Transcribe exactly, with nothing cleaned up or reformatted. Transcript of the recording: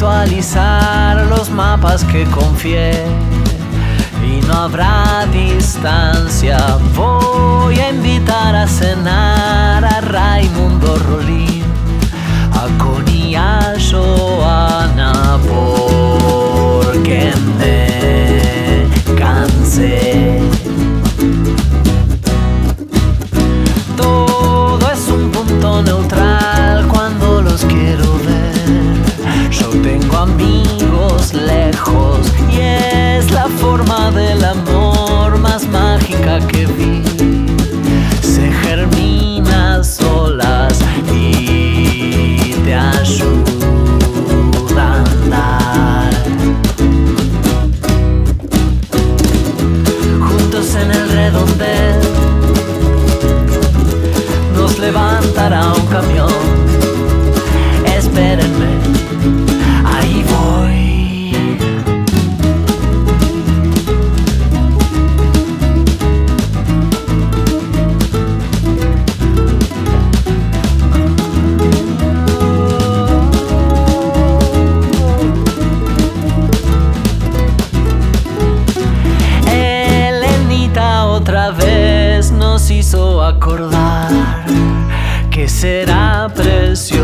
actualizar los mapas que confié y no habrá distancia. Voy a invitar a cenar a Raimundo Rolín, a Connie y a Joana, porque me cansé. Todo es un punto neutral cuando los quiero ver. Yo tengo amigos lejos y es la forma del amor más mágica que vi. Se germina solas y te ayuda a andar. Juntos en el redondel nos levantará un camión. Espérenme, ahí voy. Elenita otra vez nos hizo acordar que será precioso